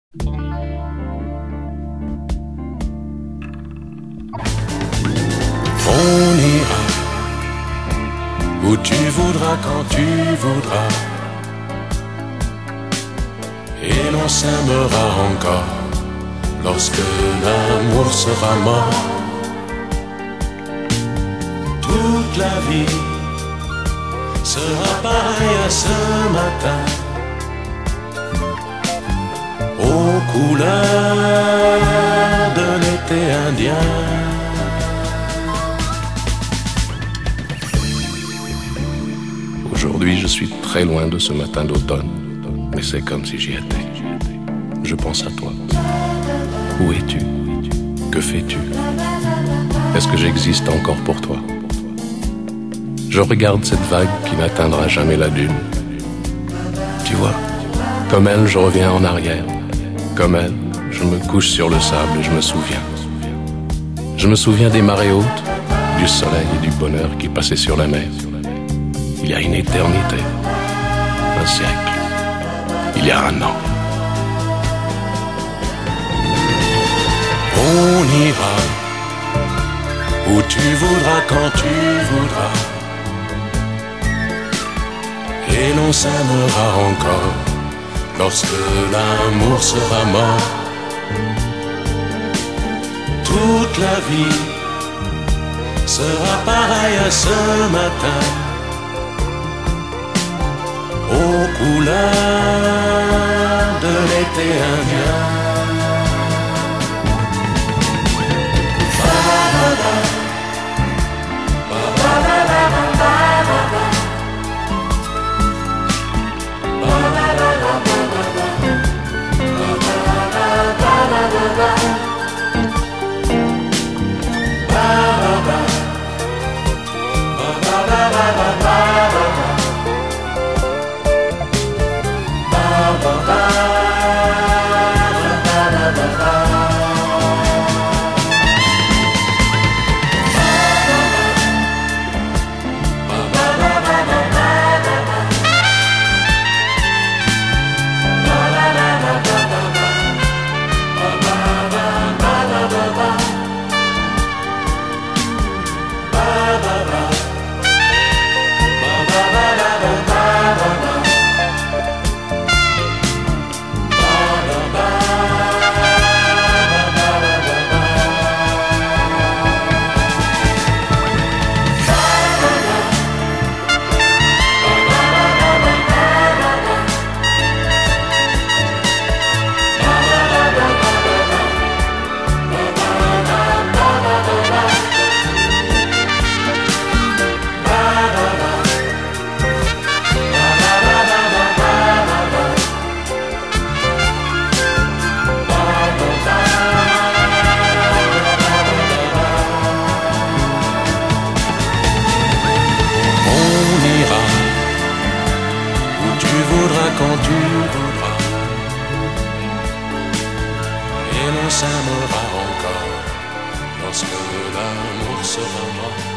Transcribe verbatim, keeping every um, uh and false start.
On ira où tu voudras, quand tu voudras, et l'on s'aimera encore lorsque l'amour sera mort. Toute la vie sera pareille à ce matin, aux couleurs de l'été indien. Aujourd'hui, je suis très loin de ce matin d'automne, mais c'est comme si j'y étais. Je pense à toi. Où es-tu? Que fais-tu? Est-ce que j'existe encore pour toi? Je regarde cette vague qui n'atteindra jamais la dune. Tu vois, comme elle, je reviens en arrière. Comme elle, je me couche sur le sable et je me souviens. Je me souviens des marées hautes, du soleil et du bonheur qui passaient sur la mer. Il y a une éternité, un siècle, il y a un an. On ira où tu voudras, quand tu voudras, et l'on s'aimera encore lorsque l'amour sera mort. Toute la vie sera pareille à ce matin, aux couleurs de l'été indien. Quand tu voudras, et l'on s'aimera encore lorsque l'amour sera mort.